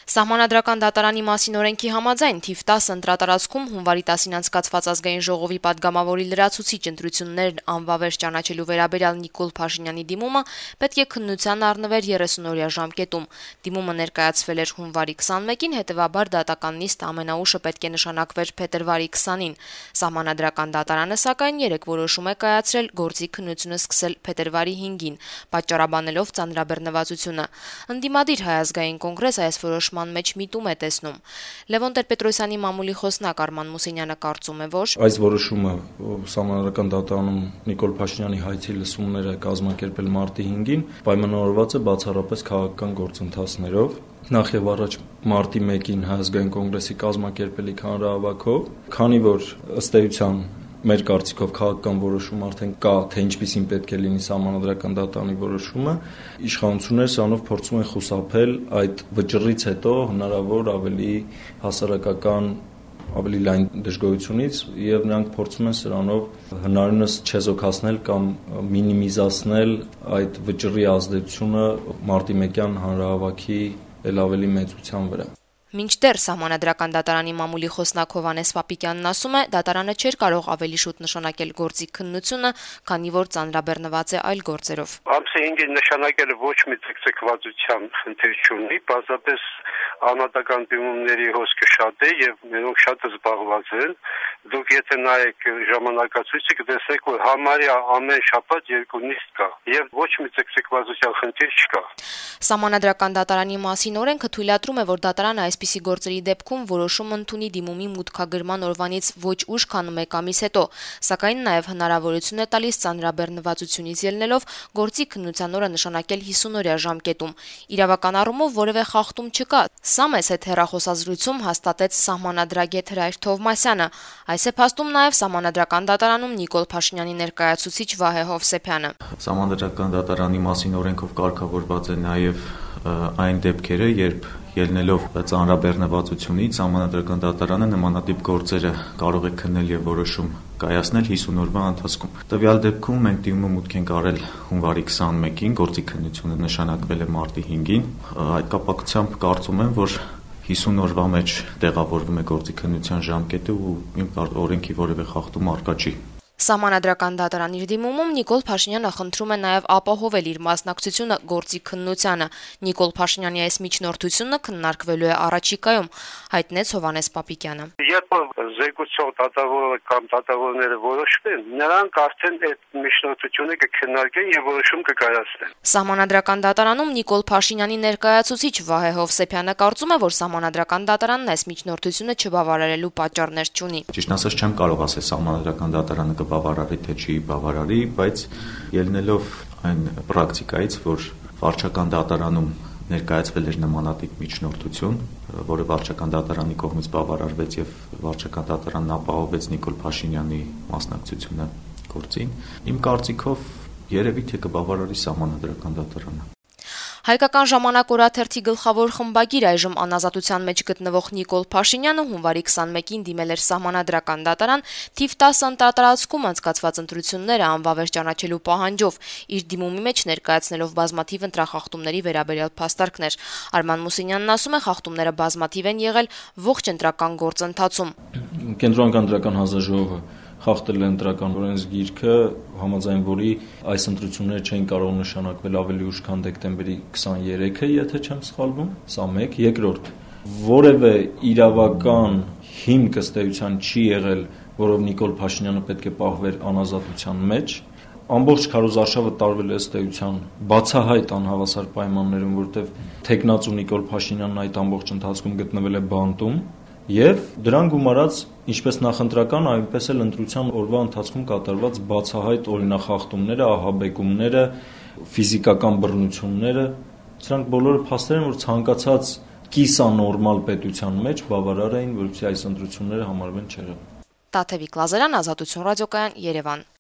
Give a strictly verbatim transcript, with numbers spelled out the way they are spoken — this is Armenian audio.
Սահմանադրական դատարանի մասին օրենքի համաձայն թիվ տասը ընտրատարածքում հունվարի տասին անցկացված ազգային ժողովի падգամավորի լրացուցիչ ընտրություններն անվավեր ճանաչելու վերաբերյալ Նիկոլ Փաշինյանի դիմումը պետք է քննության առնվեր երեսունօրյա ժամկետում։ Դիմումը ներկայացվել էր հունվարի քսանմեկին, հետևաբար դատական նիստը ամենաուշը պետք է նշանակվեր փետրվարի քսանին։ Սահմանադրական դատարանը սակայն երեկ որոշում է կայացրել գործի քննությունը սկսել փետրվարի հինգին, պատճառաբանելով ծանրաբեռնվածությունը։ Ընդդիմադիր Հայ ազգային կոնգրես այս որոշման մեջ միտում է տեսնում։ Լևոն Տեր-Պետրոսյանի մամուլի խոսնակ Արման Մուսինյանը կարծում է, որ այս որոշումը Սահմանադրական դատարանում Նիկոլ Փաշինյանի հայցի լսումները կազմակերպել մարտի հինգին պայմանավորված է բացառապես քաղաքական գործընթացներով։ Նախ եւ առաջ մարտի մեկին Հայ ազգային կոնգրեսի կազմակերպելիք հանրահավաքով, քանի որ ըստ էության մեր կարծիքով քաղաքական որոշում արդեն կա, թե ինչպիսին պետք է լինի Սահմանադրական դատարանի որոշումը, իշխանությունները սրանով փորձում են խուսափել այդ վճռից հետո հնարավոր ավելի հասարակական, ավելի լայն դժգոհությունից, եւ նրանք փորձում են սրանով հնարինս չեզոքացնել կամ մինիմիզացնել այդ վճռի ազդեցությունը մարտի մեկյան հանրահավաքի էլ ավելի մեծության վրա։ Մինչդեռ Սահմանադրական դատարանի մամուլի խոսնակ Հովհաննես Պապիկյանն ասում է, դատարանը չէր կարող ավելի շուտ նշանակել գործի քննությունը, քանի որ ծանրաբեռնված է այլ գործերով։ Ամսի հինգին նշանակելը ոչ մի ցկցկվածության խնդիր չունի, բացապես անհատական դիմումների հոսքը շատ է եւ նրանք շատ զբաղված են։ Դուք եթե նայեք ժամանակացույցը կտեսնեք, որ համարյա ամեն շաբաթ երկու նիստ կա եւ ոչ մի ցկցկվածության խնդիր չկա։ Սահմանադրական դատարանի մասին օրենքը թույլատրում է, որ դատարանը այսպիսի գործերի դեպքում որոշում ընդունի դիմումի մուտքագրման օրվանից ոչ ուշ, քան մեկ ամիս հետո, սակայն նաև հնարավորություն է տալիս ծանրաբեռնվածությունից ելնելով գործի քննության օրը նշանակել հիսունօրյա ժամկետում։ Իրավական առումով որևէ խախտում չկա։ Սա մեզ հետ հեռախոսազրույցում հաստատեց սահմանադրագետ Հրայր Թովմասյանը։ Այս է փաստում նաև Սահմանադրական դատարանում Նիկոլ Փաշինյանի ներկայացուցիչ Վահե Հովսեփյանը։ Սահմանադրական դատարանի մասին օրենքով կարգավորված է նաև այն դեպքերը, երբ ելնելով ծանրաբեռնվածությունից Սահմանադրական դատարանը նմանատիպ գործերը կարող է քննել եւ որոշում կայացնել հիսուն օրվա ընթացքում։ Տվյալ դեպքում մենք դիմումը մուտք ենք արել հունվարի քսանմեկին, գործի քննությունը նշանակվել է մարտի հինգին։ Այդ կապակցությամբ կարծում եմ, որ հիսուն օրվա մեջ տեղավորվում է գործի քննության ժամկետը ու իմ օրենքի որևէ խախտում առկա չի։ Սահմանադրական դատարանի դիմումում Նիկոլ Փաշինյանը խնդրում է նաև ապահովել իր մասնակցությունը գործի քննությանը։ Նիկոլ Փաշինյանի այս միջնորդությունը քննարկվելու է առաջիկայում, հայտնեց Հովհաննես Պապիկյանը։ Երբ զեկուցող դատավորը կամ դատավորները որոշվեն, նրանք արդեն այդ միջնորդությունը կքննարկեն եւ որոշում կկայացնեն։ Սահմանադրական դատարանում Նիկոլ Փաշինյանի ներկայացուցիչ Վահե Հովսեփյանը կարծում է, որ Սահմանադրական դատարանն այս միջնորդությունը չբավարարելու պատճառներ չունի։ Ճիշտ ասած չեմ կարող ասել Սահմանադրական դատարանը բավարարի թե չի բավարարի, բայց ելնելով այն պրակտիկայից, որ վարչական դատարանում ներկայացվել էր նմանատիպ միջնորդություն, որը վարչական դատարանի կողմից բավարարվեց եւ վարչական դատարանն ապահովեց Նիկոլ Փաշինյանի մասնակցությունը գործին, իմ կարծիքով երևի թե կբավարարի Սահմանադրական դատարանը։ Հայկական ժամանակ օրաթերթի գլխավոր խմբագիր այժմ անազատության մեջ գտնվող Նիկոլ Փաշինյանը հունվարի քսանմեկին դիմել էր Սահմանադրական դատարան թիվ տասը ընտրատարածքում անցկացված ընտրությունները անվավեր ճանաչելու պահանջով, իր դիմումի մեջ ներկայացնելով բազմաթիվ ընտրախախտումների վերաբերյալ փաստարկներ։ Արման Մուսինյանն ասում է, խախտումները բազմաթիվ են եղել ողջ ընտրական գործընթացում։ Կենտրոնական ընտրական հանձնաժողովը խախտել է ընտրական օրենսգիրքը, համաձայն որի այս ընտրությունները չէին կարող նշանակվել ավելի ուշ, քան դեկտեմբերի քսաներեքը, եթե չեմ սխալվում, սա մեկ, երկրորդ, որևէ իրավական հիմք ըստ էության չի եղել, որով Նիկոլ Փաշինյանը պետք է պահվեր անազատության մեջ, ամբողջ քարոզարշավը տարվել է ըստ էության բացահայտ անհավասար պայմաններում, որտեղ թեկնածու Նիկոլ Փաշինյանն այդ ամբողջ ընթացքում գտնվել է բանտում, եւ դրան գումարած ինչպես նախընտրական, այնպես էլ ընտրության օրվա ընթացքում կատարված բացահայտ օրինախախտումները, ահաբեկումները, ֆիզիկական բռնությունները, սրանք բոլորը փաստեր են, որ ցանկացած կիսանորմալ պետության մեջ բավարար էին, որպեսզի այս ընտրությունները համարվեն չեղյալ։ Տաթևիկ Լազարյան, Ազատություն ռադիոկայան, Երևան։